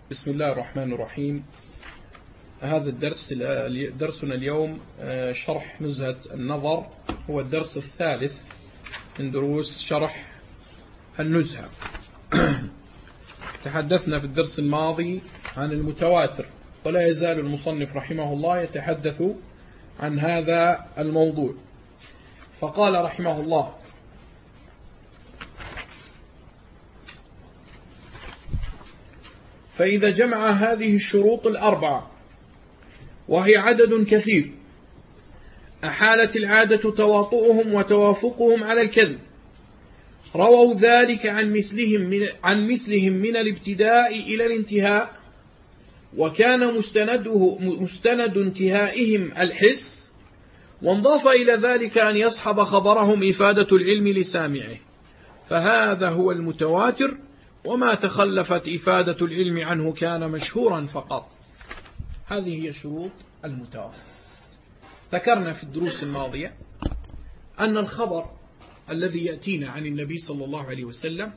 بسم الله الرحمن الرحيم. هذا درسنا اليوم شرح نزهة النظر، هو الدرس الثالث من دروس شرح النزهة. تحدثنا في الدرس الماضي عن المتواتر، ولا يزال المصنف رحمه الله يتحدث عن هذا الموضوع. فقال رحمه الله: فإذا جمع هذه الشروط الأربعة وهي عدد كثير، أحالت العادة تواطؤهم وتوافقهم على الكذب، رووا ذلك عن مثلهم من الابتداء إلى الانتهاء، وكان مستند انتهائهم الحس، وانضاف إلى ذلك أن يصحب خبرهم إفادة العلم لسامعه، فهذا هو المتواتر، وما تخلفت إفادة العلم عنه كان مشهورا فقط. هذه هي شروط المتواتر. ذكرنا في الدروس الماضية أن الخبر الذي يأتينا عن النبي صلى الله عليه وسلم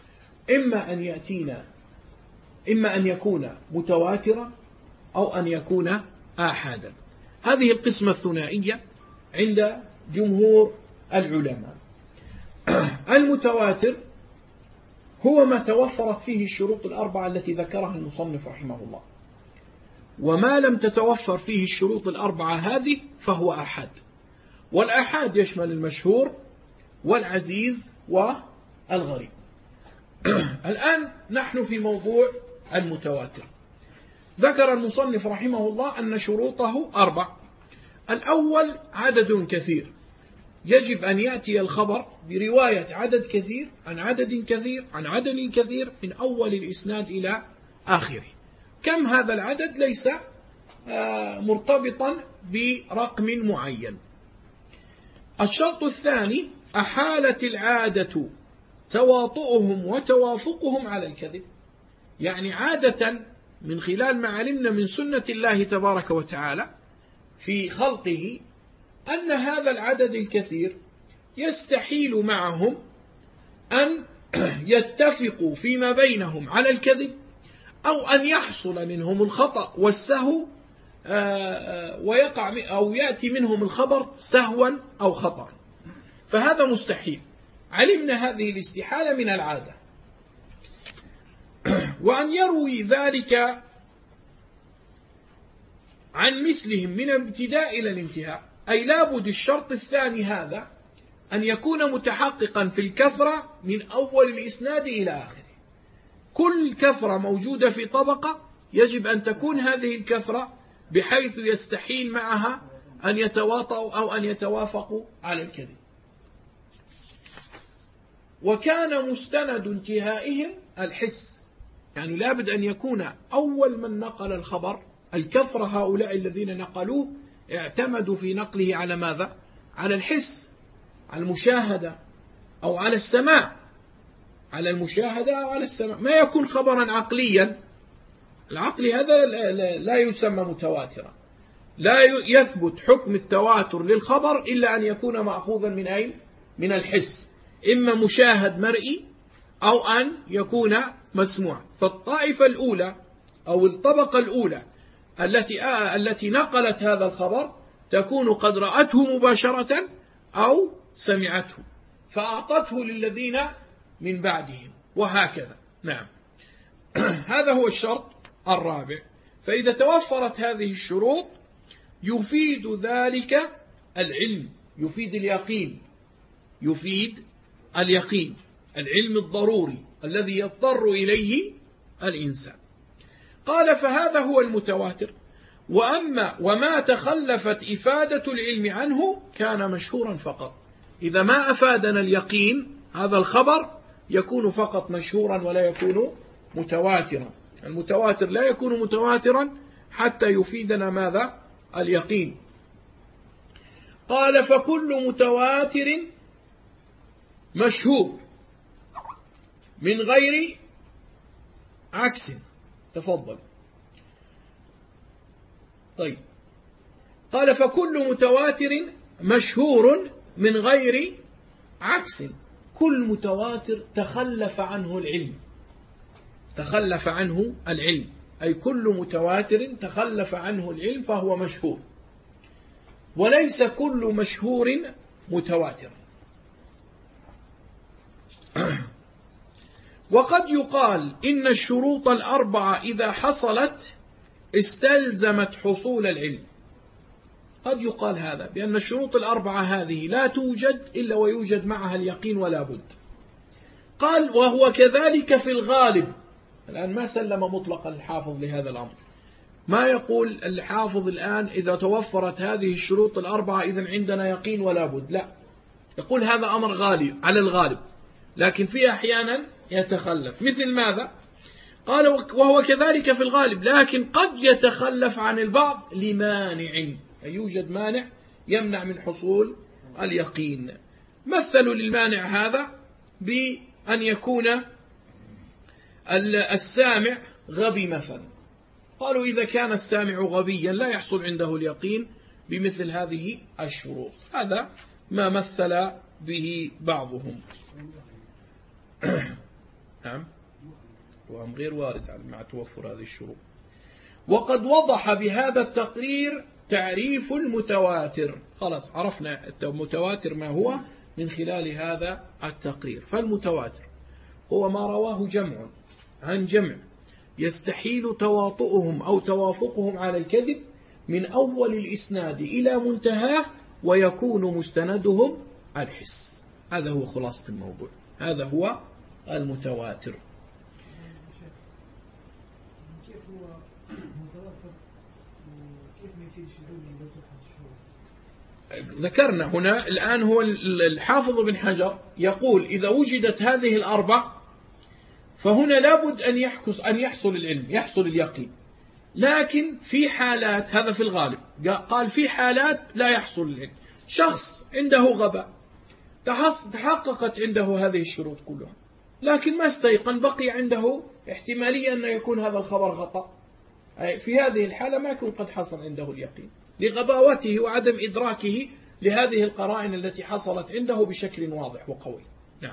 إما أن يكون متواترا أو أن يكون آحادا. هذه القسمة الثنائية عند جمهور العلماء. المتواتر هو ما توفرت فيه الشروط الأربعة التي ذكرها المصنف رحمه الله، وما لم تتوفر فيه الشروط الأربعة هذه فهو آحاد. والآحاد يشمل المشهور والعزيز والغريب. الآن نحن في موضوع المتواتر. ذكر المصنف رحمه الله أن شروطه 4. الأول عدد كثير، يجب أن يأتي الخبر برواية عدد كثير عن عدد كثير عن عدد كثير من أول الإسناد إلى آخره. كم هذا العدد ليس مرتبطا برقم معين. الشرط الثاني: أحالت العادة تواطؤهم وتوافقهم على الكذب، يعني عادة من خلال ما علمنا من سنة الله تبارك وتعالى في خلقه أن هذا العدد الكثير يستحيل معهم أن يتفقوا فيما بينهم على الكذب، أو أن يحصل منهم الخطأ والسهو ويقع أو يأتي منهم الخبر سهوا أو خطأ، فهذا مستحيل. علمنا هذه الاستحالة من العادة. وأن يروي ذلك عن مثلهم من الابتداء إلى الانتهاء، أي لابد الشرط الثاني هذا أن يكون متحققا في الكثرة من أول الإسناد إلى آخره. كل كثرة موجودة في طبقة يجب أن تكون هذه الكثرة بحيث يستحيل معها أن يتواطؤوا أو أن يتوافقوا على الكذب. وكان مستند انتهائهم الحس، يعني لابد أن يكون أول من نقل الخبر، الكثرة هؤلاء الذين نقلوه اعتمدوا في نقله على ماذا؟ على الحس، على المشاهدة أو على السماع، على المشاهدة أو على السماع. ما يكون خبرا عقليا، العقل هذا لا يسمى متواترا، لا يثبت حكم التواتر للخبر إلا أن يكون مأخوذا من أين؟ من الحس، إما مشاهد مرئي أو أن يكون مسموع. فالطائفة الأولى أو الطبقة الأولى التي نقلت هذا الخبر تكون قد رأته مباشرة أو سمعته فأعطته للذين من بعدهم، وهكذا. نعم. هذا هو الشرط الرابع. فإذا توفرت هذه الشروط يفيد ذلك العلم، يفيد اليقين، يفيد اليقين، العلم الضروري الذي يضطر إليه الإنسان. قال: فهذا هو المتواتر. وما تخلفت إفادة العلم عنه كان مشهورا فقط. إذا ما أفادنا اليقين هذا الخبر يكون فقط مشهورا ولا يكون متواترا. المتواتر لا يكون متواترا حتى يفيدنا ماذا؟ اليقين. قال: فكل متواتر مشهور من غير عكس. تفضل. طيب. قال: فكل متواتر مشهور من غير عكس. كل متواتر تخلف عنه العلم، تخلف عنه العلم، أي كل متواتر تخلف عنه العلم فهو مشهور، وليس كل مشهور متواتر. وقد يقال إن الشروط الأربعة إذا حصلت استلزمت حصول العلم. قد يقال هذا بأن الشروط الأربعة هذه لا توجد إلا ويوجد معها اليقين ولا بد. قال وهو كذلك في الغالب. الآن ما سلم مطلقا الحافظ لهذا الأمر، ما يقول الحافظ الآن إذا توفرت هذه الشروط الأربعة إذن عندنا يقين ولا بد، لا، يقول هذا أمر غالب على الغالب، لكن في أحيانا يتخلف. مثل ماذا؟ قال وهو كذلك في الغالب، لكن قد يتخلف عن البعض لمانع، أي يوجد مانع يمنع من حصول اليقين. مثلوا للمانع هذا بأن يكون السامع غبي مثلا، قالوا إذا كان السامع غبيا لا يحصل عنده اليقين بمثل هذه الشروط. هذا ما مثل به بعضهم. نعم، وهم غير وارد مع توفر هذه الشروط. وقد وضح بهذا التقرير تعريف المتواتر. خلاص عرفنا المتواتر ما هو من خلال هذا التقرير. فالمتواتر هو ما رواه جمع عن جمع يستحيل تواطؤهم أو توافقهم على الكذب من أول الإسناد إلى منتهاه، ويكون مستندهم الحس. هذا هو خلاصة الموضوع، هذا هو المتواتر. كيف هو متواتر وكيف ما يفيد الشذوذ لو تفهم الشذوذ؟ ذكرنا هنا الآن هو الحافظ بن حجر يقول إذا وجدت هذه الأربع فهنا لابد أن يحصل العلم، يحصل اليقين. لكن في حالات، هذا في الغالب، قال في حالات لا يحصل العلم. شخص عنده غباء، تحققت عنده هذه الشروط كلها، لكن ما استيقن، بقي عنده احتمالية أن يكون هذا الخبر خطأ. في هذه الحالة ما يكون قد حصل عنده اليقين لغباوته وعدم إدراكه لهذه القرائن التي حصلت عنده بشكل واضح وقوي. نعم.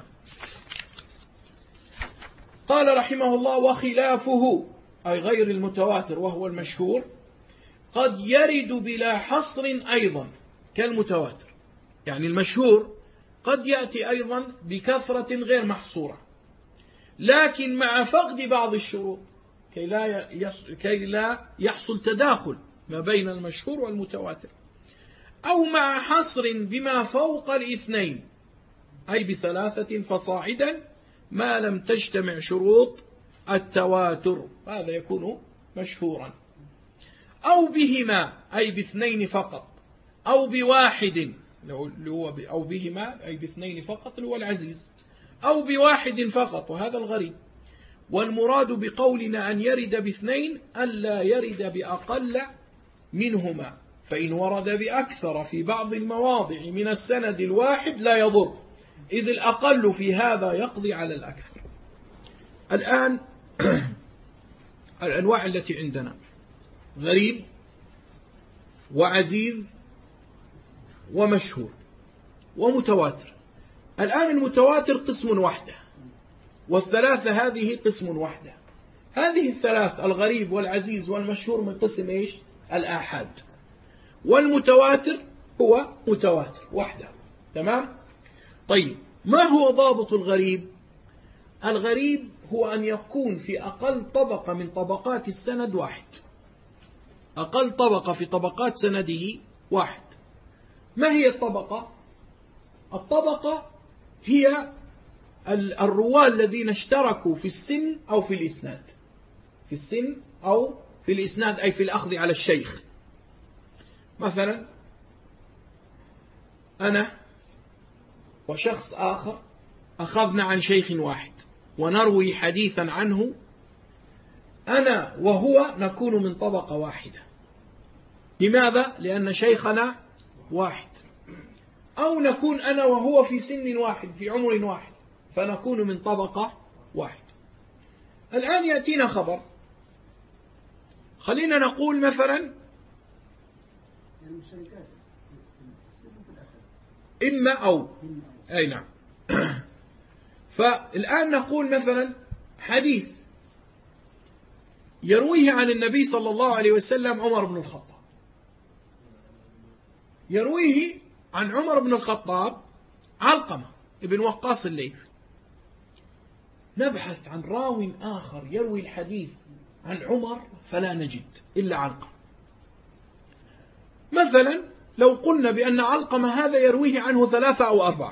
قال رحمه الله وخلافه أي غير المتواتر وهو المشهور قد يرد بلا حصر أيضا كالمتواتر. يعني المشهور قد يأتي أيضا بكثرة غير محصورة، لكن مع فقد بعض الشروط كي لا يحصل تداخل ما بين المشهور والمتواتر، أو مع حصر بما فوق الاثنين أي بثلاثة فصاعدا ما لم تجتمع شروط التواتر، هذا يكون مشهورا. أو بهما أي باثنين فقط، أو بواحد أو بهما أي باثنين فقط اللي هو العزيز، أو بواحد فقط وهذا الغريب. والمراد بقولنا أن يرد باثنين ألا يرد بأقل منهما، فإن ورد بأكثر في بعض المواضع من السند الواحد لا يضر، إذ الأقل في هذا يقضي على الأكثر. الآن الأنواع التي عندنا غريب وعزيز ومشهور ومتواتر. الآن المتواتر قسم وحده، والثلاثة هذه قسم وحده. هذه الثلاث الغريب والعزيز والمشهور من قسم إيش؟ الآحاد. والمتواتر هو متواتر وحده. تمام؟ طيب ما هو ضابط الغريب؟ الغريب هو أن يكون في أقل طبقة من طبقات السند واحد، أقل طبقة في طبقات سنده واحد. ما هي الطبقة؟ الطبقة هي الرواة الذين اشتركوا في السن أو في الإسناد، في السن أو في الإسناد أي في الأخذ على الشيخ. مثلا أنا وشخص آخر أخذنا عن شيخ واحد ونروي حديثا عنه، أنا وهو نكون من طبقة واحدة. لماذا؟ لأن شيخنا واحد. أو نكون أنا وهو في سن واحد في عمر واحد فنكون من طبقة واحد. الآن يأتينا خبر، خلينا نقول مثلا إما أو أي نعم. فالآن نقول مثلا حديث يرويه عن النبي صلى الله عليه وسلم عمر بن الخطاب، يرويه عن عمر بن الخطاب علقمة ابن وقاص الليثي. نبحث عن راو آخر يروي الحديث عن عمر فلا نجد إلا علقمة. مثلا لو قلنا بأن علقمة هذا يرويه عنه 3 أو 4،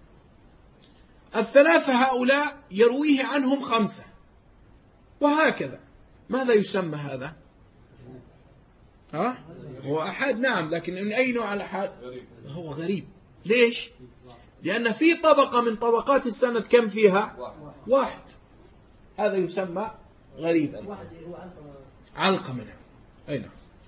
ال3 هؤلاء يرويه عنهم 5، وهكذا. ماذا يسمى هذا؟ هو أحد، نعم، لكن من أي نوع الأحد؟ هو غريب. ليش؟ لأن في طبقة من طبقات السند كم فيها؟ 1. هذا يسمى غريبا. علقمة. أين؟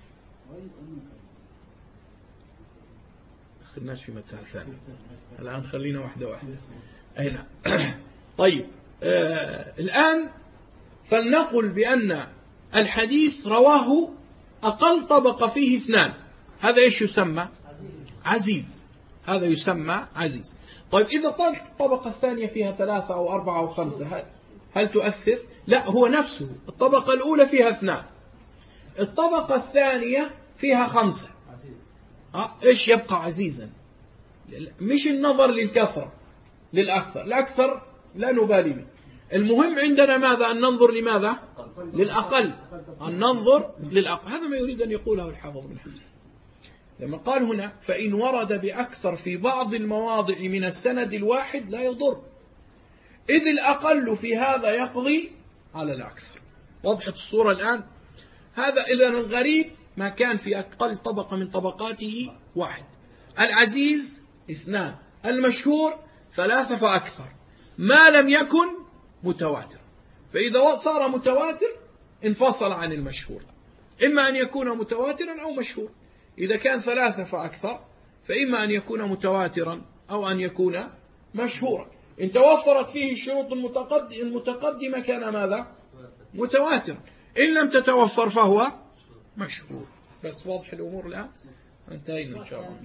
خلناش في مثال ثاني الآن، خلينا واحدة. أين؟ طيب الآن فلنقل بأن الحديث رواه أقل طبقة فيه 2، هذا إيش يسمى؟ عزيز. هذا يسمى عزيز. طيب إذا الطبقة الثانية فيها 3 أو 4 أو 5 هل تؤثر؟ لا، هو نفسه. الطبقة الأولى فيها 2، الطبقة الثانية فيها 5، إيش يبقى عزيزا؟ مش النظر للكثرة للأكثر، الأكثر لا نبالي به. المهم عندنا ماذا؟ أن ننظر لماذا؟ للأقل، أن ننظر للأقل. هذا ما يريد أن يقوله الحافظ بن حجر لما قال هنا فإن ورد بأكثر في بعض المواضع من السند الواحد لا يضر، إذ الأقل في هذا يقضي على الأكثر. وضحت الصورة الآن؟ هذا إذن الغريب ما كان في أقل طبقة من طبقاته 1، العزيز 2، المشهور 3 فأكثر، ما لم يكن متواتر. فإذا صار متواتر انفصل عن المشهور، إما أن يكون متواترا أو مشهور. إذا كان 3 فأكثر فإما أن يكون متواترا أو أن يكون مشهورا. إن توفرت فيه الشروط المتقدمة كان ماذا؟ متواترا. إن لم تتوفر فهو مشهور. بس واضح الأمور الآن؟ انتهينا إن شاء الله.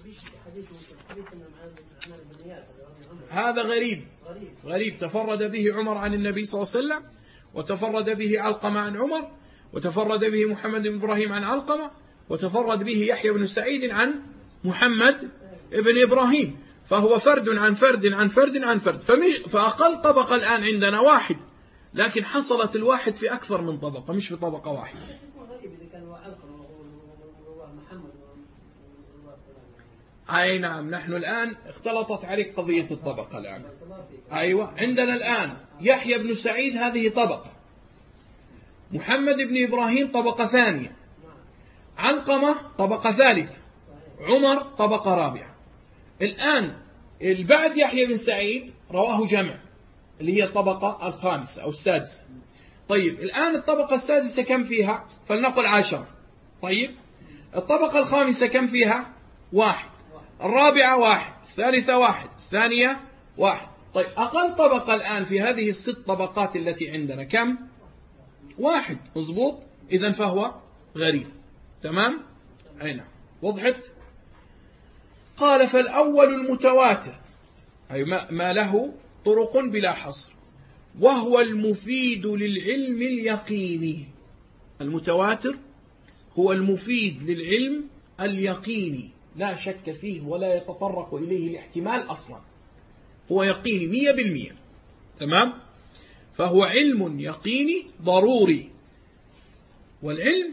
هذا غريب تفرد به عمر عن النبي صلى الله عليه وسلم، وتفرد به علقمة عن عمر، وتفرد به محمد بن إبراهيم عن علقمة، وتفرد به يحيى بن سعيد عن محمد بن إبراهيم. فهو فرد عن فرد عن فرد عن فرد. فأقل طبقة الآن عندنا 1، لكن حصلت الواحد في أكثر من طبقة، مش في طبقة واحدة. أي نعم، نحن الآن اختلطت عليك قضية الطبقة الآن. أيوة، عندنا الآن يحيى بن سعيد هذه طبقة، محمد بن إبراهيم طبقة ثانية، علقمة طبقة ثالثة، عمر طبقة رابعة. الآن بعد يحيى بن سعيد رواه جمع اللي هي الطبقة الخامسة أو السادسة. طيب الآن الطبقة السادسة كم فيها؟ فلنقل 10. طيب الطبقة الخامسة كم فيها؟ 1. الرابعة 1، الثالثة 1، الثانية 1. طيب أقل طبقة الآن في هذه ال6 طبقات التي عندنا كم؟ 1. مضبوط. إذن فهو غريب. تمام؟ أي نعم. وضحت؟ قال فالأول المتواتر، أي ما له طرق بلا حصر، وهو المفيد للعلم اليقيني. المتواتر هو المفيد للعلم اليقيني، لا شك فيه ولا يتطرق إليه الاحتمال أصلا، هو يقيني 100%. تمام؟ فهو علم يقيني ضروري. والعلم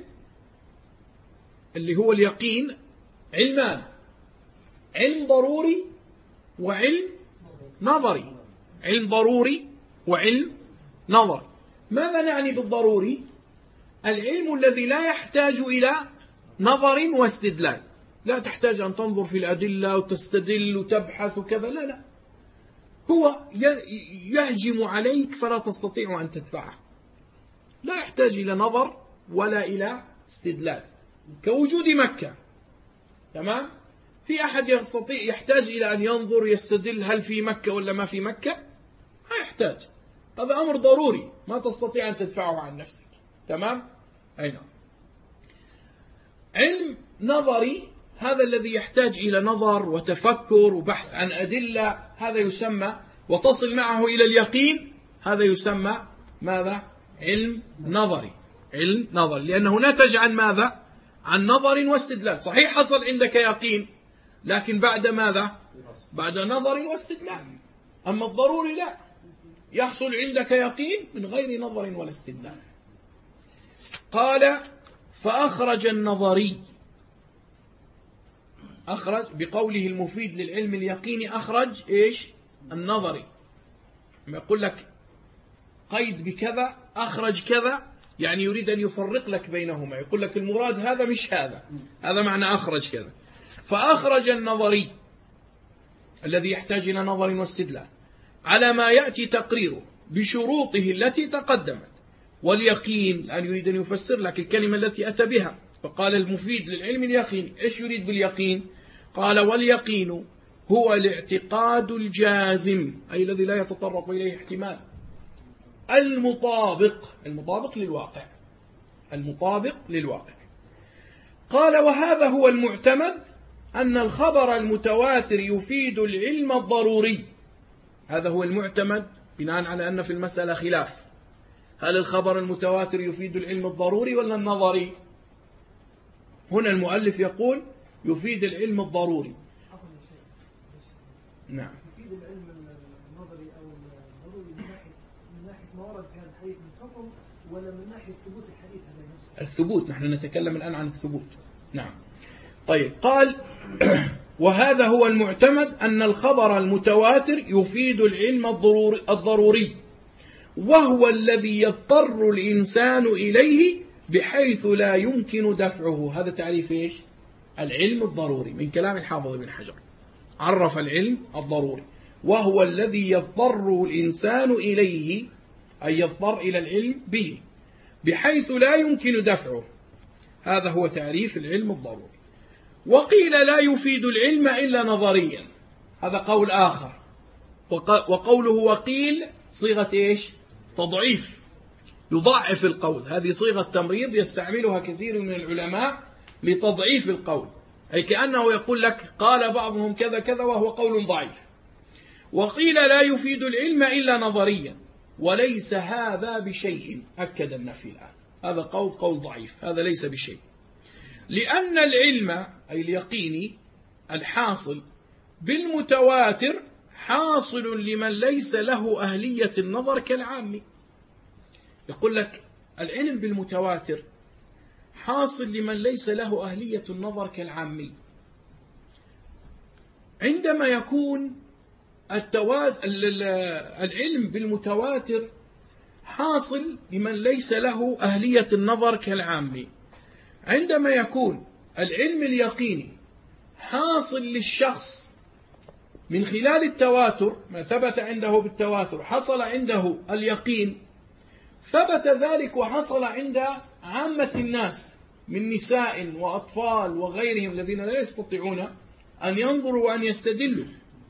اللي هو اليقين علمان، علم ضروري وعلم نظري. علم ضروري وعلم نظري. ماذا نعني بالضروري؟ العلم الذي لا يحتاج إلى نظر واستدلال، لا تحتاج أن تنظر في الأدلة وتستدل وتبحث وكذا، لا، هو يهجم عليك فلا تستطيع أن تدفعه، لا يحتاج إلى نظر ولا إلى استدلال، كوجود مكة. تمام؟ في أحد يحتاج إلى أن ينظر يستدل هل في مكة ولا ما في مكة؟ ما يحتاج، هذا أمر ضروري ما تستطيع أن تدفعه عن نفسك. تمام؟ أي نعم. علم نظري هذا الذي يحتاج إلى نظر وتفكر وبحث عن أدلة، هذا يسمى وتصل معه إلى اليقين، هذا يسمى ماذا؟ علم نظري. علم نظري، لأنه نتج عن ماذا؟ عن نظر واستدلال. صحيح حصل عندك يقين، لكن بعد ماذا؟ بعد نظر واستدلال. أما الضروري لا، يحصل عندك يقين من غير نظر ولا استدلال. قال فأخرج النظري، أخرج بقوله المفيد للعلم اليقيني، أخرج إيش؟ النظري. ما يقول لك قيد بكذا أخرج كذا، يعني يريد أن يفرق لك بينهما، يقول لك المراد هذا مش هذا، هذا معنى أخرج كذا. فأخرج النظري الذي يحتاج إلى نظر واستدلال على ما يأتي تقريره بشروطه التي تقدمت، واليقين الآن يريد أن يفسر لك الكلمة التي أتى بها. فقال المفيد للعلم اليقين، إيش يريد باليقين؟ قال واليقين هو الاعتقاد الجازم، أي الذي لا يتطرق إليه احتمال، المطابق للواقع، المطابق للواقع. قال وهذا هو المعتمد، أن الخبر المتواتر يفيد العلم الضروري. هذا هو المعتمد بناء على أن في المسألة خلاف، هل الخبر المتواتر يفيد العلم الضروري ولا النظري؟ هنا المؤلف يقول يفيد العلم الضروري. نعم. يفيد العلم النظري أو الضروري من ناحية ما ورد في هذا الحديث من حكم، ولا من ناحية ثبوت الحديث هذا نفسه؟ الثبوت، نحن نتكلم الآن عن الثبوت. نعم. طيب قال وهذا هو المعتمد، أن الخبر المتواتر يفيد العلم الضروري، وهو الذي يضطر الإنسان إليه بحيث لا يمكن دفعه. هذا تعريف إيش؟ العلم الضروري من كلام الحافظ بن حجر، عرف العلم الضروري وهو الذي يضطر الإنسان إليه، أي يضطر إلى العلم به بحيث لا يمكن دفعه. هذا هو تعريف العلم الضروري. وقيل لا يفيد العلم إلا نظريا، هذا قول آخر. وقوله وقيل صيغة إيش؟ تضعيف، يضعف القول. هذه صيغة تمريض يستعملها كثير من العلماء لتضعيف القول، أي كأنه يقول لك قال بعضهم كذا كذا وهو قول ضعيف. وقيل لا يفيد العلم إلا نظريا، وليس هذا بشيء، أكد النفي الآن. هذا قول ضعيف، هذا ليس بشيء، لأن العلم أي اليقيني الحاصل بالمتواتر حاصل لمن ليس له أهلية النظر كالعامي. يقول لك العلم بالمتواتر حاصل لمن ليس له أهلية النظر كالعامي. عندما يكون العلم بالمتواتر حاصل لمن ليس له أهلية النظر كالعامي، عندما يكون العلم اليقيني حاصل للشخص من خلال التواتر، ما ثبت عنده بالتواتر حصل عنده اليقين، ثبت ذلك وحصل عند عامة الناس من نساء وأطفال وغيرهم الذين لا يستطيعون أن ينظروا وأن يستدلوا.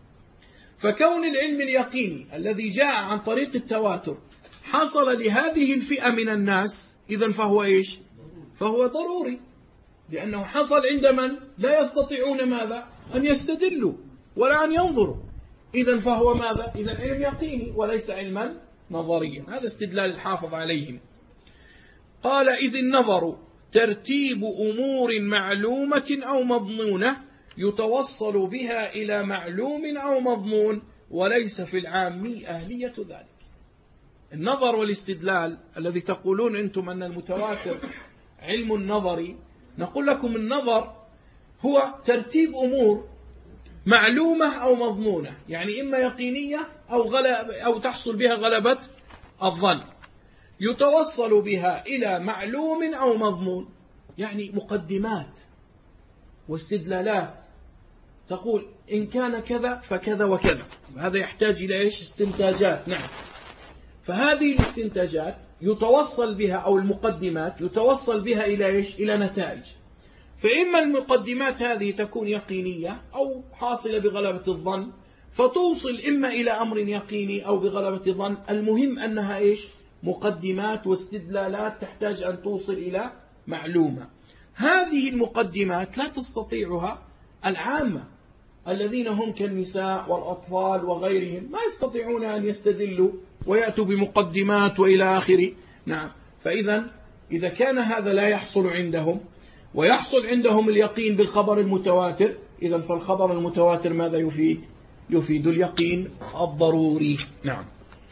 فكون العلم اليقيني الذي جاء عن طريق التواتر حصل لهذه الفئة من الناس، إذن فهو إيش؟ فهو ضروري، لأنه حصل عند من لا يستطيعون ماذا؟ أن يستدلوا ولا أن ينظروا. إذن فهو ماذا؟ إذن علم يقيني وليس علما نظريا. هذا استدلال الحافظ عليهم. قال إذ النظر ترتيب أمور معلومة أو مضمونة يتوصل بها إلى معلوم أو مضمون، وليس في العامي أهلية ذلك. النظر والاستدلال الذي تقولون أنتم أن المتواتر علم النظري، نقول لكم النظر هو ترتيب أمور معلومة أو مضمونة، يعني إما يقينية أو تحصل بها غلبة الظن، يتوصل بها إلى معلوم أو مضمون، يعني مقدمات واستدلالات تقول إن كان كذا فكذا وكذا. هذا يحتاج إلى إيش؟ استنتاجات. نعم. فهذه الاستنتاجات يتوصل بها، أو المقدمات يتوصل بها إلى إيش؟ إلى نتائج. فإما المقدمات هذه تكون يقينية أو حاصلة بغلبة الظن، فتوصل إما إلى أمر يقيني أو بغلبة الظن. المهم أنها إيش؟ مقدمات واستدلالات تحتاج أن توصل إلى معلومة. هذه المقدمات لا تستطيعها العامة الذين هم كالنساء والأطفال وغيرهم، ما يستطيعون أن يستدلوا ويأتوا بمقدمات وإلى آخره. نعم. فإذا إذا كان هذا لا يحصل عندهم ويحصل عندهم اليقين بالخبر المتواتر، إذا فالخبر المتواتر ماذا يفيد؟ يفيد اليقين الضروري. نعم.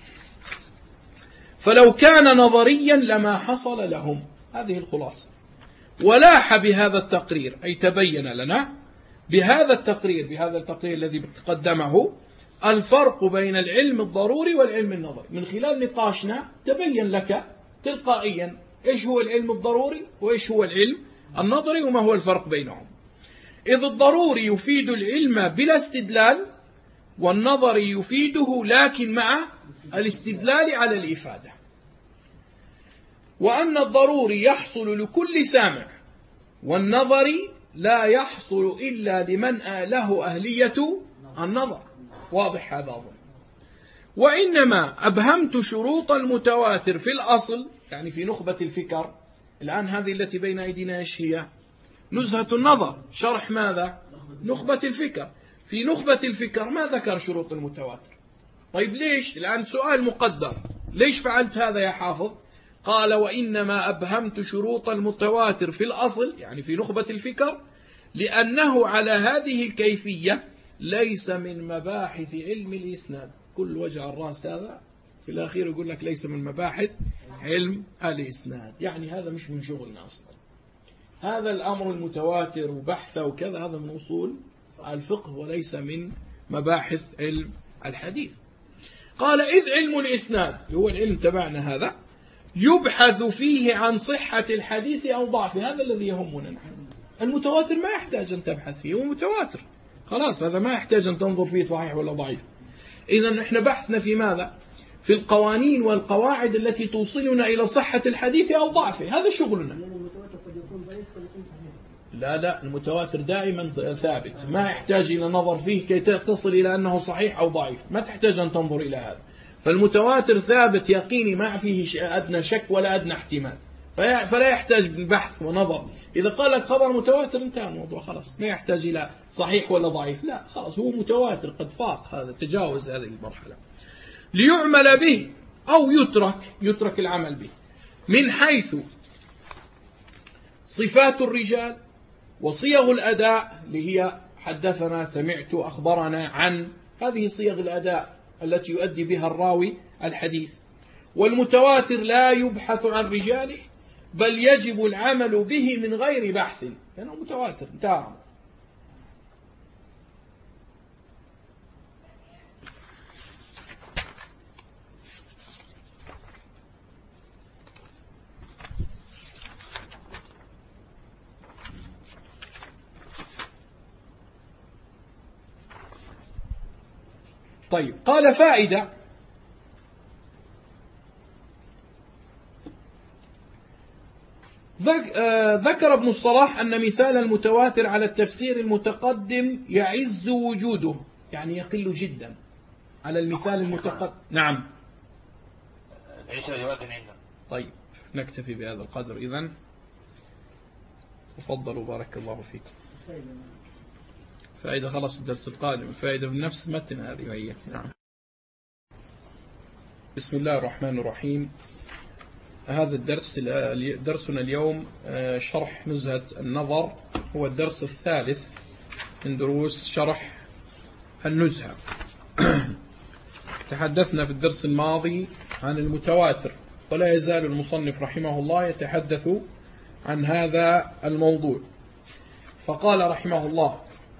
فلو كان نظريا لما حصل لهم. هذه الخلاصة. ولاح بهذا التقرير، أي تبين لنا بهذا التقرير الذي قدمه الفرق بين العلم الضروري والعلم النظري. من خلال نقاشنا تبين لك تلقائيا إيش هو العلم الضروري وإيش هو العلم النظري وما هو الفرق بينهم. إذ الضروري يفيد العلم بلا استدلال، والنظري يفيده لكن مع الاستدلال على الإفادة. وأن الضروري يحصل لكل سامع، والنظري لا يحصل إلا لمن له أهلية النظر. واضح هذا أظن. وإنما أبهمت شروط المتواتر في الأصل، يعني في نخبة الفكر. الآن هذه التي بين أيدينا إيش هي؟ نزهة النظر، شرح ماذا؟ نخبة الفكر. في نخبة الفكر ما ذكر شروط المتواتر. طيب ليش؟ الآن سؤال مقدر، ليش فعلت هذا يا حافظ؟ قال وإنما أبهمت شروط المتواتر في الأصل، يعني في نخبة الفكر، لأنه على هذه الكيفية ليس من مباحث علم الإسناد. كل وجع الرأس هذا في الأخير يقول لك ليس من مباحث علم الإسناد، يعني هذا مش من شغلنا أصلا. هذا الأمر المتواتر وبحثه وكذا هذا من أصول الفقه وليس من مباحث علم الحديث. قال إذ علم الإسناد هو العلم تبعنا هذا يبحث فيه عن صحة الحديث أو ضعفه. هذا الذي يهمنا نحن. المتواتر ما يحتاج أن تبحث فيه، هو متواتر خلاص، هذا ما يحتاج أن تنظر فيه صحيح ولا ضعيف. إذا نحن بحثنا في ماذا؟ في القوانين والقواعد التي توصلنا إلى صحة الحديث أو ضعفه. هذا شغلنا. لا المتواتر دائما ثابت، ما يحتاج إلى نظر فيه كي تصل إلى أنه صحيح أو ضعيف، ما تحتاج أن تنظر إلى هذا. فالمتواتر ثابت يقيني ما فيه أدنى شك ولا أدنى احتمال، فلا يحتاج بحث ونظر. إذا قال لك خبر متواتر انتهى الموضوع خلاص، ما يحتاج إلى صحيح ولا ضعيف، لا خلاص هو متواتر قد فاق هذا، تجاوز هذه المرحلة. ليعمل به أو يترك العمل به من حيث صفات الرجال وصيغ الأداء اللي هي حدثنا سمعت أخبرنا عن، هذه صيغ الأداء التي يؤدي بها الراوي الحديث. والمتواتر لا يبحث عن رجاله بل يجب العمل به من غير بحث، لأنه متواتر انتهى. طيب قال فائدة: ذكر ابن الصلاح أن مثال المتواتر على التفسير المتقدم يعز وجوده، يعني يقل جدا على المثال المتقدم. نعم. طيب نكتفي بهذا القدر إذن. تفضلوا بارك الله فيكم. فائدة خلاص الدرس القادم، فائدة في نفس متن هذه وهي. نعم. بسم الله الرحمن الرحيم. هذا الدرس درسنا اليوم شرح نزهة النظر، هو الدرس الثالث من دروس شرح النزهة. تحدثنا في الدرس الماضي عن المتواتر، ولا يزال المصنف رحمه الله يتحدث عن هذا الموضوع. فقال رحمه الله: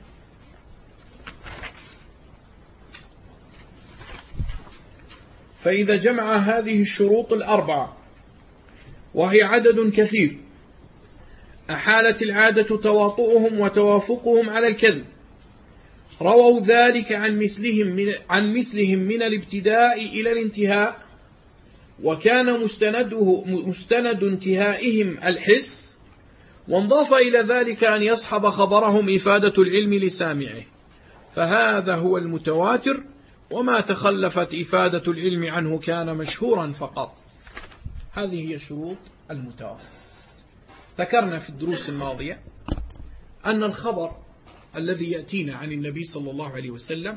فإذا جمع هذه الشروط الأربعة وهي عدد كثير أحالت العادة تواطؤهم وتوافقهم على الكذب، رووا ذلك عن مثلهم من الابتداء إلى الانتهاء، وكان مستند انتهائهم الحس، وانضاف إلى ذلك أن يصحب خبرهم إفادة العلم لسامعه، فهذا هو المتواتر، وما تخلفت إفادة العلم عنه كان مشهورا فقط. هذه هي شروط المتواتر. ذكرنا في الدروس الماضية أن الخبر الذي يأتينا عن النبي صلى الله عليه وسلم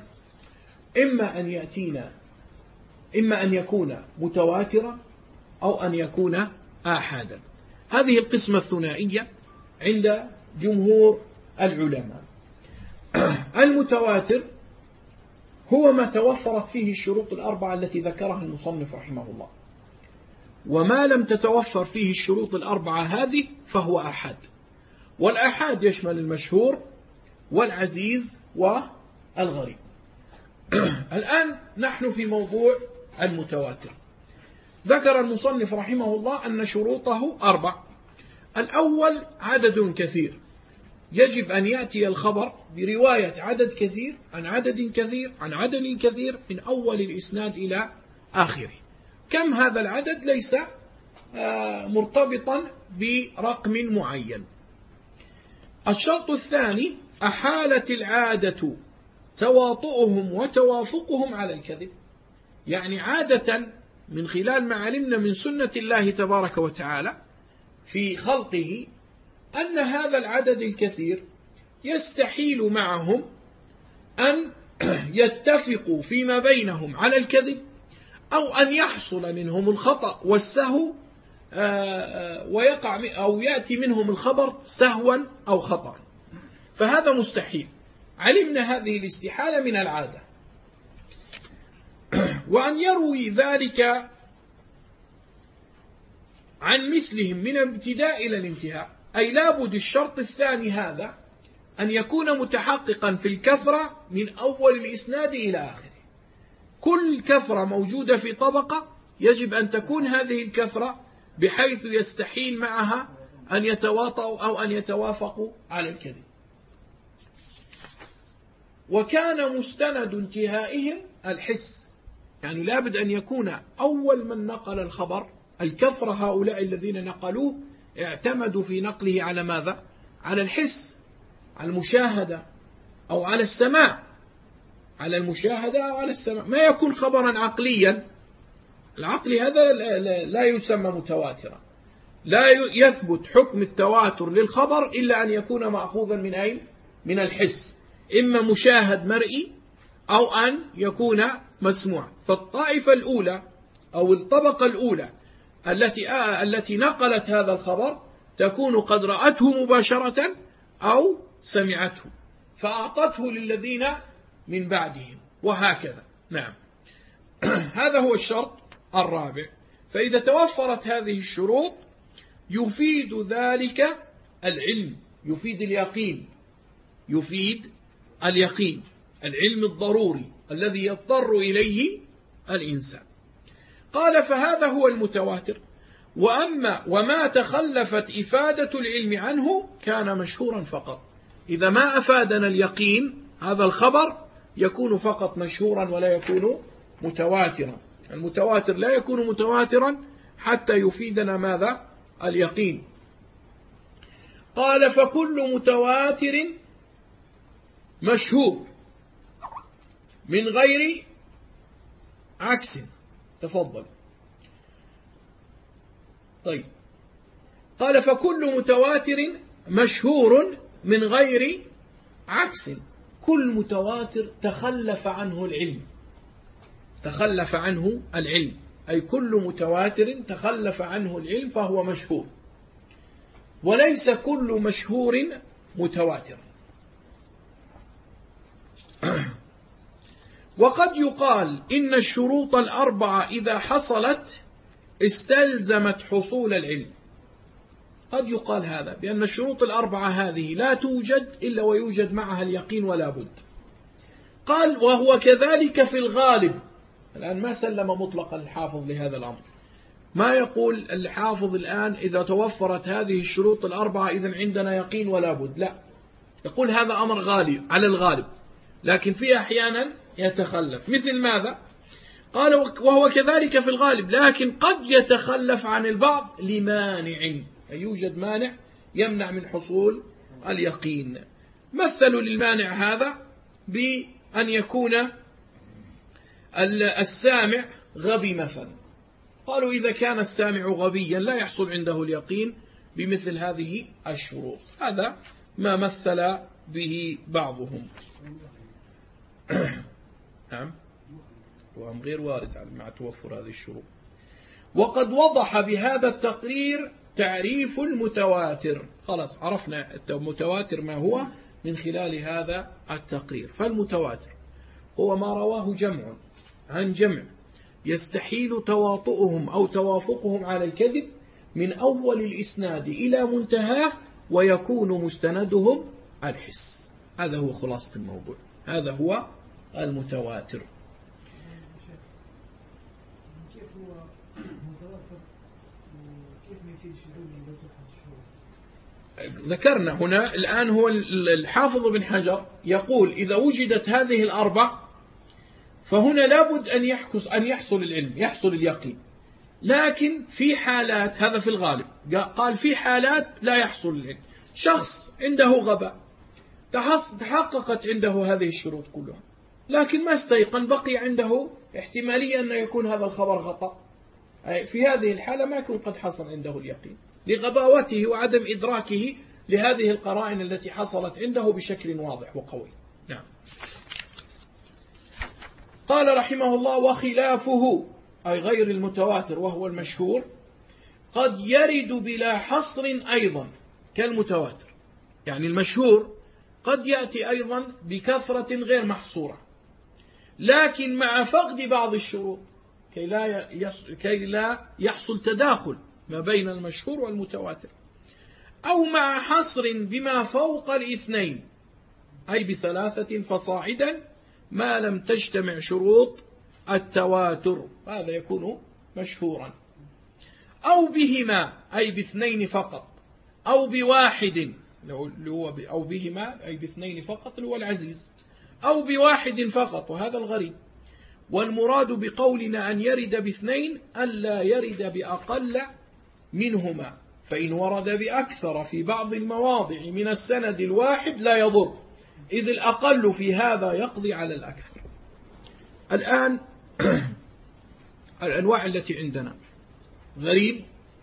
إما أن يكون متواترا أو أن يكون آحادا. هذه القسمة الثنائية عند جمهور العلماء. المتواتر هو ما توفرت فيه الشروط الأربعة التي ذكرها المصنف رحمه الله، وما لم تتوفر فيه الشروط الأربعة هذه فهو آحاد. والآحاد يشمل المشهور والعزيز والغريب. الآن نحن في موضوع المتواتر. ذكر المصنف رحمه الله أن شروطه 4. الأول عدد كثير، يجب أن يأتي الخبر برواية عدد كثير عن عدد كثير عن عدد كثير من أول الإسناد إلى آخره. كم هذا العدد ليس مرتبطا برقم معين. الشرط الثاني أحالت العادة تواطؤهم وتوافقهم على الكذب، يعني عادة من خلال ما علمنا من سنة الله تبارك وتعالى في خلقه أن هذا العدد الكثير يستحيل معهم أن يتفقوا فيما بينهم على الكذب، أو أن يحصل منهم الخطأ والسهو ويقع أو يأتي منهم الخبر سهوا أو خطأ، فهذا مستحيل. علمنا هذه الاستحالة من العادة. وأن يروي ذلك عن مثلهم من الابتداء إلى الانتهاء، أي لابد الشرط الثاني هذا أن يكون متحققا في الكثرة من أول الإسناد إلى آخره. كل كثرة موجودة في طبقة يجب أن تكون هذه الكثرة بحيث يستحيل معها أن يتواطؤوا أو أن يتوافقوا على الكذب. وكان مستند انتهائهم الحس، يعني لابد أن يكون أول من نقل الخبر الكثرة هؤلاء الذين نقلوه اعتمدوا في نقله على ماذا؟ على الحس، على المشاهدة أو على السماع، على المشاهدة أو على السماع. ما يكون خبرا عقليا، العقل هذا لا يسمى متواترا، لا يثبت حكم التواتر للخبر إلا أن يكون مأخوذا من أين؟ من الحس، إما مشاهد مرئي أو أن يكون مسموع. فالطائفة الأولى أو الطبقة الأولى التي نقلت هذا الخبر تكون قد رأته مباشرة أو سمعته فأعطته للذين من بعدهم، وهكذا. نعم. هذا هو الشرط الرابع. فإذا توفرت هذه الشروط يفيد ذلك العلم، يفيد اليقين، يفيد اليقين، العلم الضروري الذي يضطر إليه الإنسان. قال فهذا هو المتواتر. وما تخلفت إفادة العلم عنه كان مشهورا فقط. إذا ما أفادنا اليقين هذا الخبر يكون فقط مشهورا ولا يكون متواترا. المتواتر لا يكون متواترا حتى يفيدنا ماذا؟ اليقين. قال فكل متواتر مشهور من غير عكس. تفضل. طيب. قال فكل متواتر مشهور من غير عكس. كل متواتر تخلف عنه العلم، تخلف عنه العلم، أي كل متواتر تخلف عنه العلم فهو مشهور، وليس كل مشهور متواتر. وقد يقال إن الشروط الأربعة إذا حصلت استلزمت حصول العلم. قد يقال هذا بأن الشروط الأربعة هذه لا توجد إلا ويوجد معها اليقين ولا بد. قال وهو كذلك في الغالب. الآن ما سلم مطلقا الحافظ لهذا الأمر، ما يقول الحافظ الآن إذا توفرت هذه الشروط الأربعة إذن عندنا يقين ولا بد، لا، يقول هذا أمر غالب على الغالب، لكن في أحيانا يتخلف. مثل ماذا؟ قال وهو كذلك في الغالب، لكن قد يتخلف عن البعض لمانع، أي يوجد مانع يمنع من حصول اليقين. مثلوا للمانع هذا بأن يكون السامع غبي مثلا. قالوا إذا كان السامع غبيا لا يحصل عنده اليقين بمثل هذه الشروط. هذا ما مثل به بعضهم. نعم، وهم غير وارد مع توفر هذه الشروط. وقد وضح بهذا التقرير تعريف المتواتر. خلاص عرفنا المتواتر ما هو من خلال هذا التقرير. فالمتواتر هو ما رواه جمع عن جمع يستحيل تواطؤهم أو توافقهم على الكذب من أول الإسناد إلى منتهاه، ويكون مستندهم الحس. هذا هو خلاصة الموضوع، هذا هو المتواتر. كيف هو متواتر وكيف ما يفيد الشذوذ لو تفهم الشذوذ؟ ذكرنا هنا الآن هو الحافظ بن حجر يقول إذا وجدت هذه الأربع فهنا لابد أن يحصل العلم، يحصل اليقين. لكن في حالات، هذا في الغالب، قال في حالات لا يحصل العلم. شخص عنده غباء، تحققت عنده هذه الشروط كلها، لكن ما استيقن، بقي عنده احتمالية أن يكون هذا الخبر خطأ. في هذه الحالة ما يكون قد حصل عنده اليقين لغباوته وعدم إدراكه لهذه القرائن التي حصلت عنده بشكل واضح وقوي. نعم. قال رحمه الله: وخلافه أي غير المتواتر وهو المشهور قد يرد بلا حصر أيضا كالمتواتر. يعني المشهور قد يأتي أيضا بكثرة غير محصورة، لكن مع فقد بعض الشروط كي لا يحصل تداخل ما بين المشهور والمتواتر، أو مع حصر بما فوق الاثنين أي بثلاثة فصاعدا ما لم تجتمع شروط التواتر، هذا يكون مشهورا. أو بهما أي باثنين فقط، أو بواحد أو بهما أي باثنين فقط اللي هو العزيز، أو بواحد فقط وهذا الغريب. والمراد بقولنا أن يرد باثنين ألا يرد بأقل منهما، فإن ورد بأكثر في بعض المواضع من السند الواحد لا يضر، إذ الأقل في هذا يقضي على الأكثر. الآن الأنواع التي عندنا غريب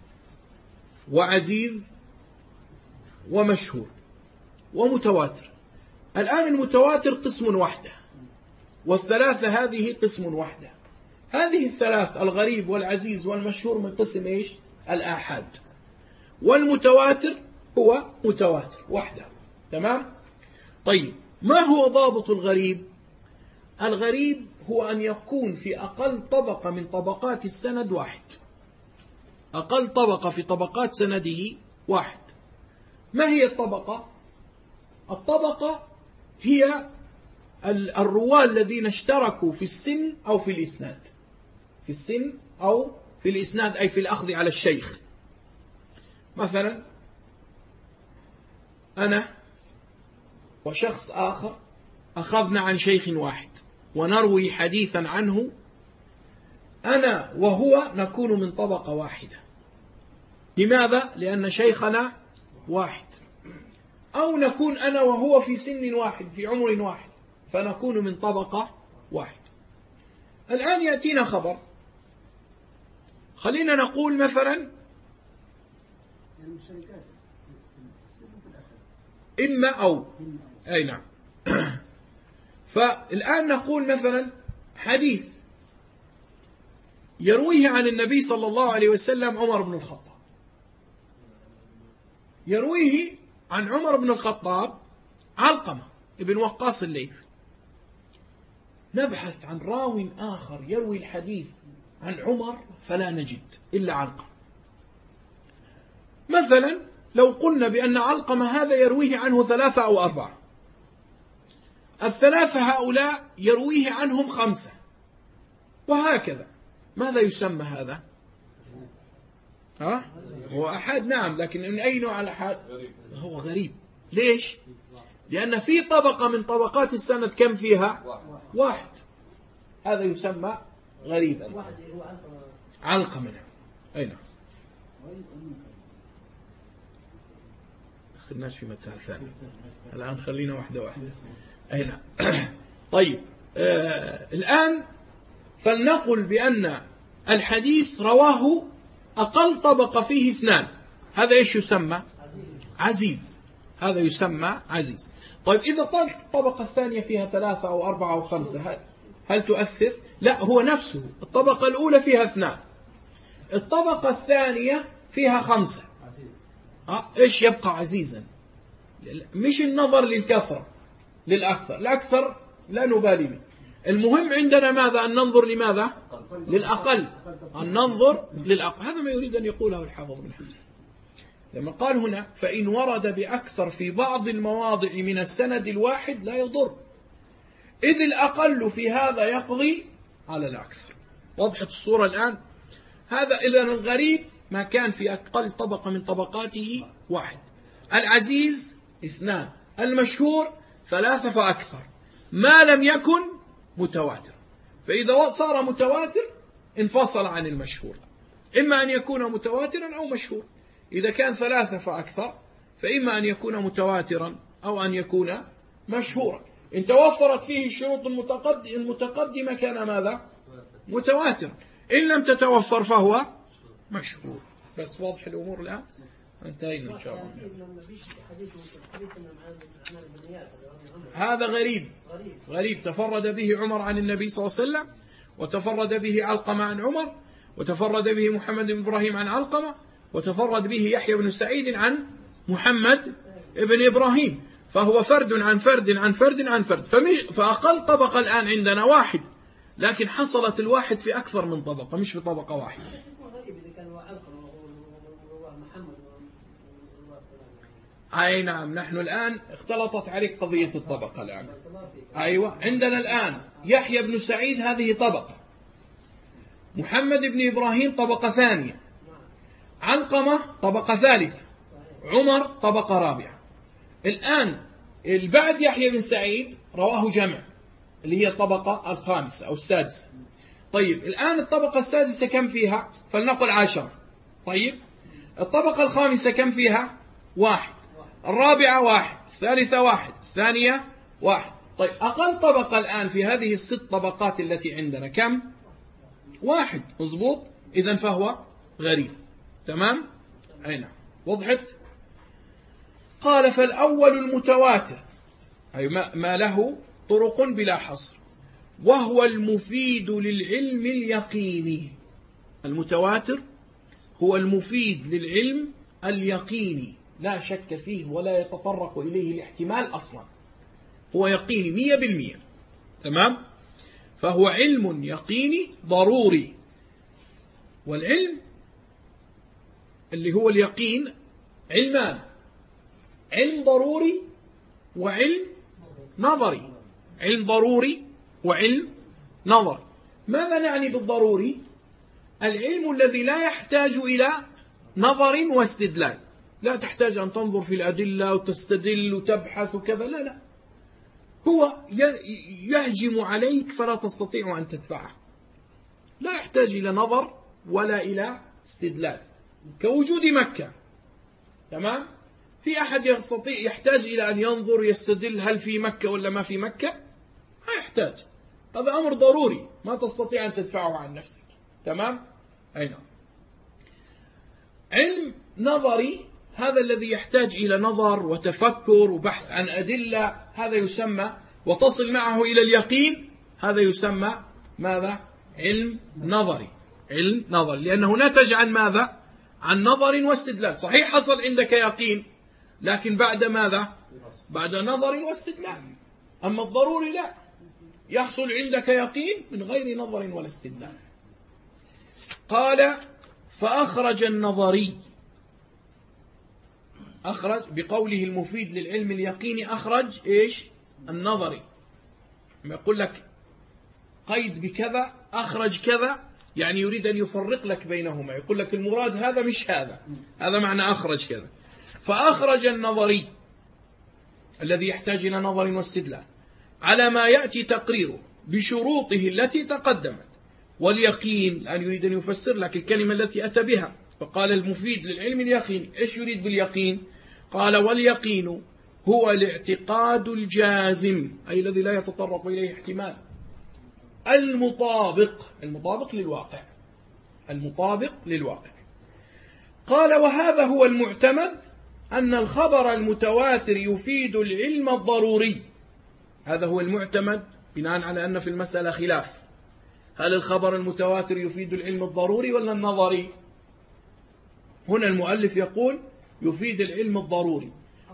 وعزيز ومشهور ومتواتر. الآن المتواتر قسم وحده، والثلاثة هذه قسم وحده. هذه الثلاث الغريب والعزيز والمشهور من قسم إيش؟ الآحاد. والمتواتر هو متواتر وحده. تمام؟ طيب، ما هو ضابط الغريب؟ الغريب هو أن يكون في أقل طبقة من طبقات السند واحد، أقل طبقة في طبقات سنده واحد. ما هي الطبقة؟ الطبقة هي الرواة الذين اشتركوا في السن أو في الإسناد، في السن أو في الإسناد أي في الأخذ على الشيخ. مثلا أنا وشخص آخر أخذنا عن شيخ واحد ونروي حديثا عنه، أنا وهو نكون من طبقة واحدة. لماذا؟ لأن شيخنا واحد. أو نكون أنا وهو في سن واحد، في عمر واحد، فنكون من طبقة واحد. الآن يأتينا خبر، خلينا نقول مثلا إما أو، أي نعم. فالآن نقول مثلا حديث يرويه عن النبي صلى الله عليه وسلم عمر بن الخطاب، يرويه عن عمر بن الخطاب علقمة ابن وقاص الليثي. نبحث عن راو آخر يروي الحديث عن عمر فلا نجد إلا علقمة. مثلا لو قلنا بأن علقمة هذا يرويه عنه 3 أو 4، الثلاثة هؤلاء يرويه عنهم 5، وهكذا. ماذا يسمى هذا؟ هو أحد، نعم، لكن من أي نوع الأحد؟ هو غريب. ليش؟ لأن في طبقة من طبقات السند كم فيها؟ واحد. هذا يسمى غريبا. علقمة. أين؟ خلناش في مثال ثاني الآن، خلينا واحدة. أين؟ طيب، الآن فلنقل بأن الحديث رواه أقل طبقة فيه 2، هذا إيش يسمى؟ عزيز. هذا يسمى عزيز. طيب، إذا الطبقة الثانية فيها 3 أو 4 أو 5، هل تؤثر؟ لا، هو نفسه. الطبقة الأولى فيها 2، الطبقة الثانية فيها 5، إيش يبقى عزيزا؟ مش النظر للكثرة للأكثر، الأكثر لا نبالي به. المهم عندنا ماذا؟ أن ننظر لماذا؟ للأقل، أن ننظر للأقل. هذا ما يريد أن يقوله الحافظ بن حجر لما قال هنا فإن ورد بأكثر في بعض المواضع من السند الواحد لا يضر، إذ الأقل في هذا يقضي على الأكثر. وضحت الصورة الآن؟ هذا إذن الغريب ما كان في أقل طبقة من طبقاته واحد، العزيز 2، المشهور 3 فأكثر، ما لم يكن متواتر. فإذا صار متواتر انفصل عن المشهور، إما أن يكون متواترا أو مشهور. إذا كان 3 فأكثر فإما أن يكون متواترا أو أن يكون مشهورا. إن توفرت فيه الشروط المتقدمة كان ماذا؟ متواترا. إن لم تتوفر فهو مشهور. بس واضح الأمور الآن؟ انتهينا إن شاء الله. هذا غريب تفرد به عمر عن النبي صلى الله عليه وسلم، وتفرد به علقمة عن عمر، وتفرد به محمد بن إبراهيم عن علقمة، وتفرد به يحيى بن سعيد عن محمد بن إبراهيم. فهو فرد عن فرد عن فرد عن فرد. فأقل طبقة الآن عندنا واحد، لكن حصلت الواحد في أكثر من طبقة، مش في طبقة واحدة. أي نعم، نحن الآن اختلطت عليك قضية الطبقة الآن. أيوة، عندنا الآن يحيى بن سعيد هذه طبقة، محمد بن إبراهيم طبقة ثانية، علقمة طبقة ثالثة، عمر طبقة رابعة. الآن بعد يحيى بن سعيد رواه جمع اللي هي الطبقة الخامسة أو السادسة. طيب الآن الطبقة السادسة كم فيها؟ فلنقل 10. طيب الطبقة الخامسة كم فيها؟ 1. الرابعة 1. الثالثة 1. الثانية 1. طيب أقل طبقة الآن في هذه ال6 طبقات التي عندنا كم؟ 1. مضبوط. إذن فهو غريب. تمام؟ أي نعم. وضحت؟ قال فالأول المتواتر، أي ما له طرق بلا حصر، وهو المفيد للعلم اليقيني. المتواتر هو المفيد للعلم اليقيني، لا شك فيه ولا يتطرق إليه الاحتمال أصلا، هو يقيني 100%. تمام؟ فهو علم يقيني ضروري. والعلم اللي هو اليقين علمان، علم ضروري وعلم نظري. علم ضروري وعلم نظري. ماذا نعني بالضروري؟ العلم الذي لا يحتاج إلى نظر واستدلال، لا تحتاج أن تنظر في الأدلة وتستدل وتبحث وكذا، لا، هو يهجم عليك فلا تستطيع أن تدفعه، لا يحتاج إلى نظر ولا إلى استدلال، كوجود مكة. تمام؟ في أحد يحتاج إلى أن ينظر يستدل هل في مكة ولا ما في مكة؟ ما يحتاج، هذا أمر ضروري ما تستطيع أن تدفعه عن نفسك. تمام؟ أي نعم. علم نظري هذا الذي يحتاج إلى نظر وتفكر وبحث عن أدلة، هذا يسمى وتصل معه إلى اليقين، هذا يسمى ماذا؟ علم نظري. علم نظري لأنه نتج عن ماذا؟ عن نظر واستدلال. صحيح حصل عندك يقين، لكن بعد ماذا؟ بعد نظر واستدلال. أما الضروري لا، يحصل عندك يقين من غير نظر ولا استدلال. قال فأخرج النظري، أخرج بقوله المفيد للعلم اليقيني، أخرج إيش؟ النظري. ما يقول لك قيد بكذا أخرج كذا، يعني يريد أن يفرق لك بينهما، يقول لك المراد هذا مش هذا، هذا معنى أخرج كذا. فأخرج النظري الذي يحتاج إلى نظر واستدلال على ما يأتي تقريره بشروطه التي تقدمت، واليقين الآن يريد أن يفسر لك الكلمة التي أتى بها. فقال المفيد للعلم اليقين، إيش يريد باليقين؟ قال واليقين هو الاعتقاد الجازم، أي الذي لا يتطرق إليه احتمال، المطابق للواقع، المطابق للواقع. قال وهذا هو المعتمد، أن الخبر المتواتر يفيد العلم الضروري. هذا هو المعتمد بناء على أن في المسألة خلاف، هل الخبر المتواتر يفيد العلم الضروري ولا النظري؟ هنا المؤلف يقول يفيد العلم الضروري.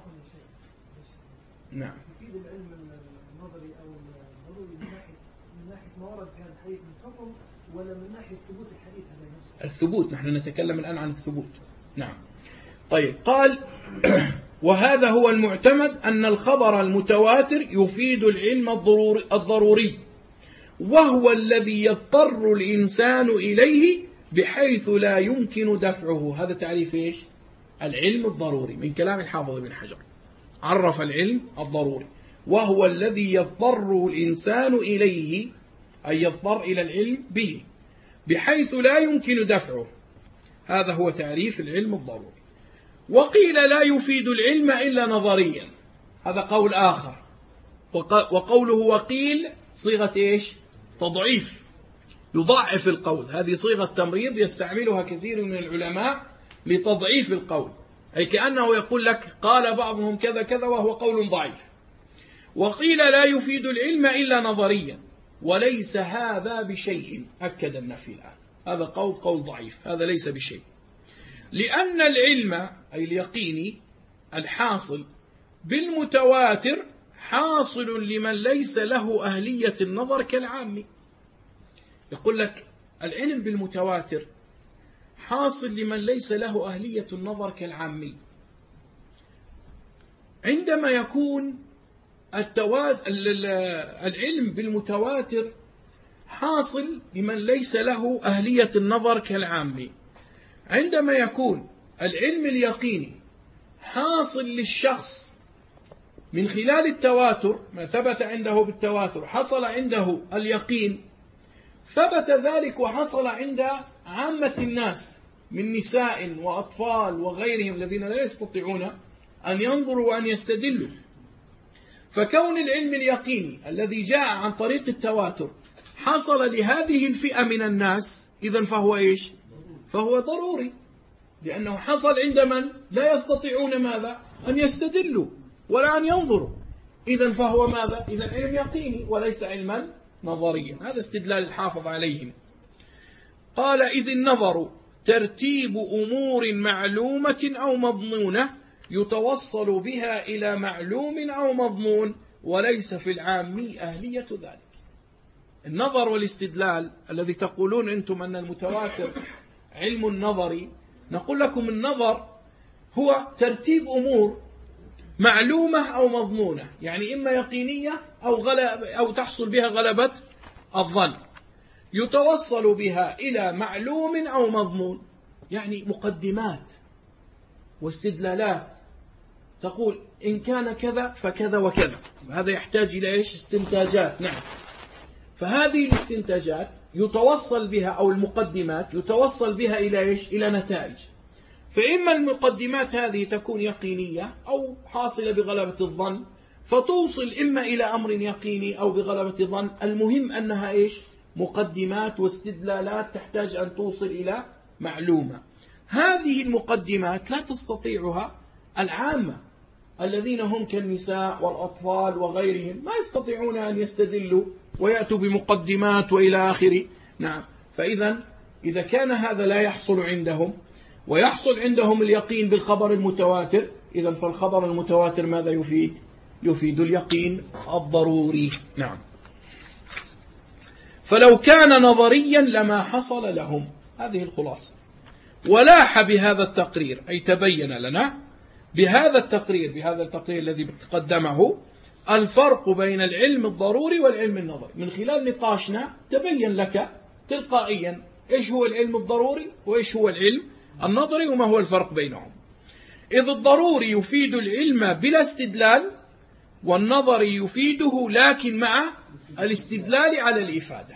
نعم. يفيد العلم النظري أو الضروري من ناحية ما ورد في هذا الحديث من حكم، ولا من ناحية ثبوت الحديث هذا نفسه؟ الثبوت، نحن نتكلم الآن عن الثبوت. نعم. طيب، قال وهذا هو المعتمد أن الخبر المتواتر يفيد العلم الضروري، وهو الذي يضطر الإنسان إليه بحيث لا يمكن دفعه. هذا تعريف إيش؟ العلم الضروري من كلام الحافظ بن حجر. عرف العلم الضروري وهو الذي يضطر الإنسان إليه، أي يضطر إلى العلم به بحيث لا يمكن دفعه. هذا هو تعريف العلم الضروري. وقيل لا يفيد العلم إلا نظريا، هذا قول آخر. وقوله وقيل صيغة إيش؟ تضعيف، يضعف القول. هذه صيغة تمريض يستعملها كثير من العلماء لتضعيف القول، أي كأنه يقول لك قال بعضهم كذا كذا وهو قول ضعيف. وقيل لا يفيد العلم إلا نظريا وليس هذا بشيء، أكد النفي الآن. هذا قول ضعيف، هذا ليس بشيء، لأن العلم أي اليقيني الحاصل بالمتواتر حاصل لمن ليس له أهلية النظر كالعامي. يقول لك العلم بالمتواتر حاصل لمن ليس له أهلية النظر كالعامي. عندما يكون العلم بالمتواتر حاصل لمن ليس له أهلية النظر كالعامي، عندما يكون العلم اليقيني حاصل للشخص من خلال التواتر، ما ثبت عنده بالتواتر حصل عنده اليقين، ثبت ذلك وحصل عند عامة الناس من نساء وأطفال وغيرهم الذين لا يستطيعون أن ينظروا وأن يستدلوا. فكون العلم اليقيني الذي جاء عن طريق التواتر حصل لهذه الفئة من الناس، إذن فهو إيش؟ فهو ضروري، لأنه حصل عند من لا يستطيعون ماذا؟ أن يستدلوا ولا أن ينظروا. إذن فهو ماذا؟ إذن علم يقيني وليس علما نظريا. هذا استدلال الحافظ عليهم. قال إذ النظر ترتيب أمور معلومة أو مضمونة يتوصل بها إلى معلوم أو مضمون، وليس في العامي أهلية ذلك. النظر والاستدلال الذي تقولون أنتم أن المتواتر علم النظري، نقول لكم النظر هو ترتيب أمور معلومة أو مضمونة، يعني إما يقينية أو تحصل بها غلبة الظن، يتوصل بها إلى معلوم أو مضمون، يعني مقدمات واستدلالات تقول إن كان كذا فكذا وكذا. هذا يحتاج إلى إيش؟ استنتاجات. نعم. فهذه الاستنتاجات يتوصل بها، أو المقدمات يتوصل بها إلى إيش؟ إلى نتائج. فإما المقدمات هذه تكون يقينية أو حاصلة بغلبة الظن، فتوصل إما إلى أمر يقيني أو بغلبة الظن. المهم أنها إيش؟ مقدمات واستدلالات تحتاج أن توصل إلى معلومة. هذه المقدمات لا تستطيعها العامة الذين هم كالنساء والأطفال وغيرهم، ما يستطيعون أن يستدلوا ويأتوا بمقدمات وإلى آخره. نعم. إذا كان هذا لا يحصل عندهم ويحصل عندهم اليقين بالخبر المتواتر، إذن فالخبر المتواتر ماذا يفيد؟ يفيد اليقين الضروري. نعم. فلو كان نظريا لما حصل لهم. هذه الخلاصة. ولاح بهذا التقرير، أي تبين لنا بهذا التقرير الذي قدمه الفرق بين العلم الضروري والعلم النظري. من خلال نقاشنا تبين لك تلقائيا إيش هو العلم الضروري وإيش هو العلم النظري وما هو الفرق بينهم. إذ الضروري يفيد العلم بلا استدلال، والنظري يفيده لكن مع الاستدلال على الإفادة.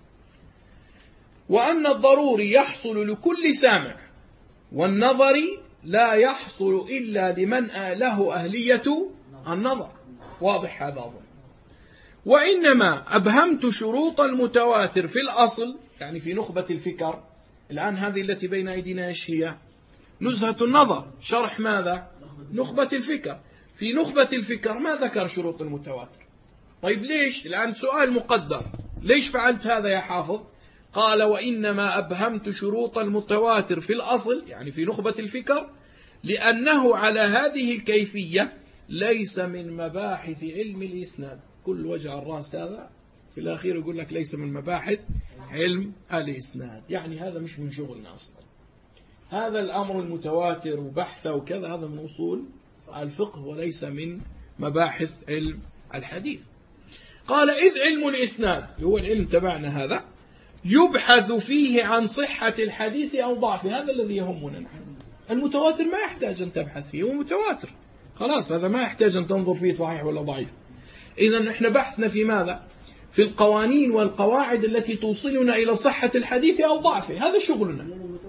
وأن الضروري يحصل لكل سامع، والنظري لا يحصل إلا لمن له أهلية النظر. واضح هذا أظن. وإنما أبهمت شروط المتواتر في الأصل، يعني في نخبة الفكر. الآن هذه التي بين أيدينا إيش هي؟ نزهة النظر، شرح ماذا؟ نخبة الفكر. في نخبة الفكر ما ذكر شروط المتواتر. طيب ليش؟ الآن سؤال مقدر، ليش فعلت هذا يا حافظ؟ قال وإنما أبهمت شروط المتواتر في الأصل، يعني في نخبة الفكر، لأنه على هذه الكيفية ليس من مباحث علم الإسناد. كل وجع الرأس هذا في الأخير يقول لك ليس من مباحث علم الإسناد، يعني هذا مش من شغلنا أصلا. هذا الأمر المتواتر وبحثه وكذا هذا من أصول الفقه وليس من مباحث علم الحديث. قال إذ علم الإسناد هو العلم تبعنا هذا يبحث فيه عن صحة الحديث أو ضعفه، هذا الذي يهمنا نحن. المتواتر ما يحتاج أن تبحث فيه، هو متواتر خلاص، هذا ما يحتاج أن تنظر فيه صحيح ولا ضعيف. إذا نحن بحثنا في ماذا؟ في القوانين والقواعد التي توصلنا إلى صحة الحديث أو ضعفه، هذا شغلنا.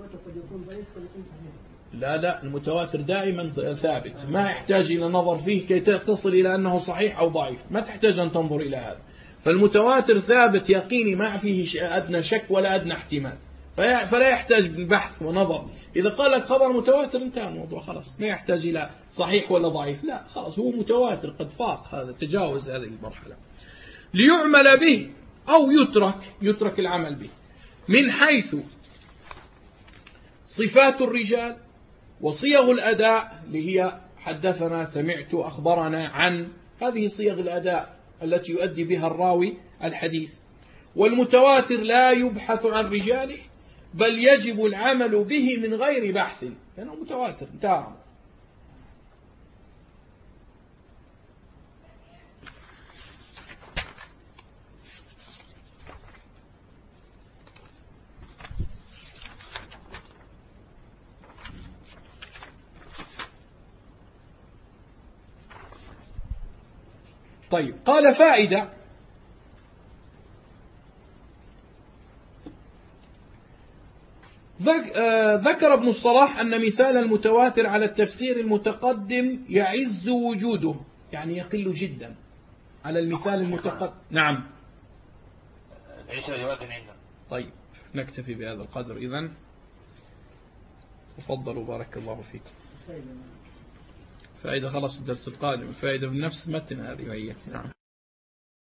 لا المتواتر دائما ثابت، ما يحتاج إلى نظر فيه كي تصل إلى أنه صحيح أو ضعيف، ما تحتاج أن تنظر إلى هذا. فالمتواتر ثابت يقيني ما فيه أدنى شك ولا أدنى احتمال، فلا يحتاج بحث ونظر. إذا قال لك خبر متواتر انتهى الموضوع خلاص، ما يحتاج إلى صحيح ولا ضعيف، لا خلاص هو متواتر قد فاق هذا، تجاوز هذه المرحلة. ليعمل به أو يترك العمل به من حيث صفات الرجال وصيغ الأداء اللي هي حدثنا سمعت أخبرنا عن، هذه صيغ الأداء التي يؤدي بها الراوي الحديث. والمتواتر لا يبحث عن رجاله بل يجب العمل به من غير بحث، لأنه متواتر انتهى. طيب قال فائدة: ذكر ابن الصلاح أن مثال المتواتر على التفسير المتقدم يعز وجوده، يعني يقل جدا على المثال المتقدم. نعم. طيب نكتفي بهذا القدر إذن، تفضلوا بارك الله فيكم. فائدة خلاص الدرس القادم، فائدة بنفس متن هذه وهي. نعم.